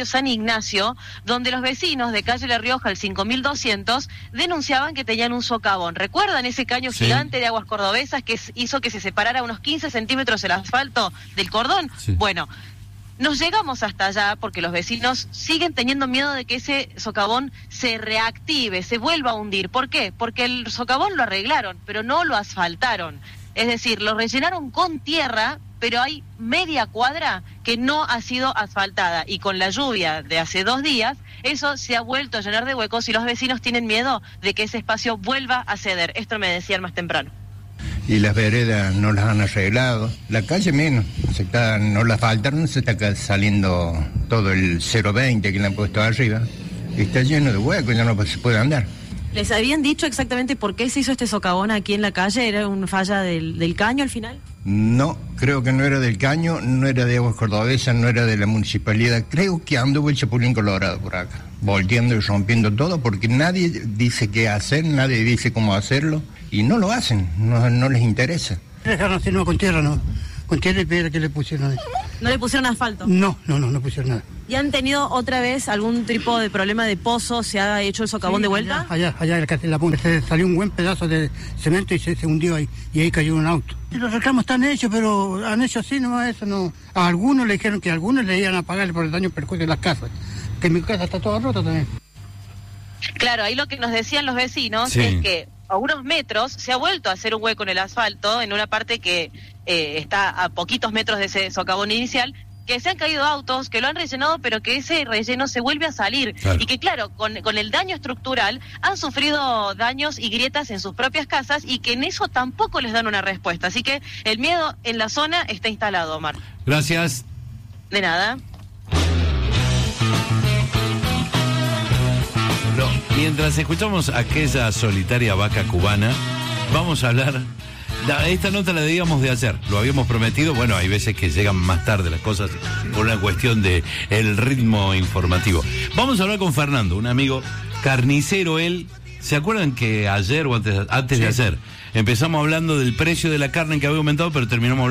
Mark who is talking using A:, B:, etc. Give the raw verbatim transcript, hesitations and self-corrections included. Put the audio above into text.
A: barrio San Ignacio, donde los vecinos de calle La Rioja, el cinco mil doscientos, denunciaban que tenían un socavón. ¿Recuerdan ese caño
B: Sí.
A: gigante de aguas cordobesas que hizo que se separara unos quince centímetros el asfalto del cordón?
B: Sí.
A: Bueno, nos llegamos hasta allá porque los vecinos siguen teniendo miedo de que ese socavón se reactive, se vuelva a hundir. ¿Por qué? Porque el socavón lo arreglaron, pero no lo asfaltaron. Es decir, lo rellenaron con tierra, pero hay media cuadra que no ha sido asfaltada. Y con la lluvia de hace dos días, eso se ha vuelto a llenar de huecos y los vecinos tienen miedo de que ese espacio vuelva a ceder. Esto me decían más temprano.
C: Y las veredas no las han arreglado, la calle menos, se está, no las faltaron, se está saliendo todo el cero veinte que le han puesto arriba, está lleno de huecos, ya no se puede andar.
D: ¿Les habían dicho exactamente por qué se hizo este socavón aquí en la calle? ¿Era una falla del, del caño al final?
C: No, creo que no era del caño, no era de Aguas Cordobesas, no era de la municipalidad, creo que anduvo el Chapulín Colorado por acá, volteando y rompiendo todo, porque nadie dice qué hacer, nadie dice cómo hacerlo, y no lo hacen, no, no les interesa.
E: Dejaron así, no, con tierra no, con tierra y piedra que le pusieron ahí.
D: ¿No le pusieron asfalto?
E: No, no, no, no pusieron nada.
D: ¿Y han tenido otra vez algún tipo de problema de pozo? ¿Se ha hecho el socavón
E: Sí,
D: de vuelta?
E: Allá, allá, allá en la punta, se salió un buen pedazo de cemento y se, se hundió ahí, y ahí cayó un auto. Y los reclamos están hechos, pero han hecho así nomás, eso no. A algunos le dijeron que a algunos le iban a pagar por el daño perjuicio de las casas, que mi casa está toda rota también.
A: Claro, ahí lo que nos decían los vecinos
B: Sí.
A: es que a unos metros se ha vuelto a hacer un hueco en el asfalto, en una parte que eh, está a poquitos metros de ese socavón inicial, que se han caído autos, que lo han rellenado, pero que ese relleno se vuelve a salir.
B: Claro.
A: Y que claro, con, con el daño estructural han sufrido daños y grietas en sus propias casas y que en eso tampoco les dan una respuesta. Así que el miedo en la zona está instalado, Omar.
B: Gracias.
A: De nada.
B: No, mientras escuchamos aquella solitaria vaca cubana, vamos a hablar. Da- Esta nota la debíamos de ayer, lo habíamos prometido. Bueno, hay veces que llegan más tarde las cosas por una cuestión de el ritmo informativo. Vamos a hablar con Fernando, un amigo carnicero. Él, ¿se acuerdan que ayer o antes, antes de ayer empezamos hablando del precio de la carne que había aumentado, pero terminamos hablando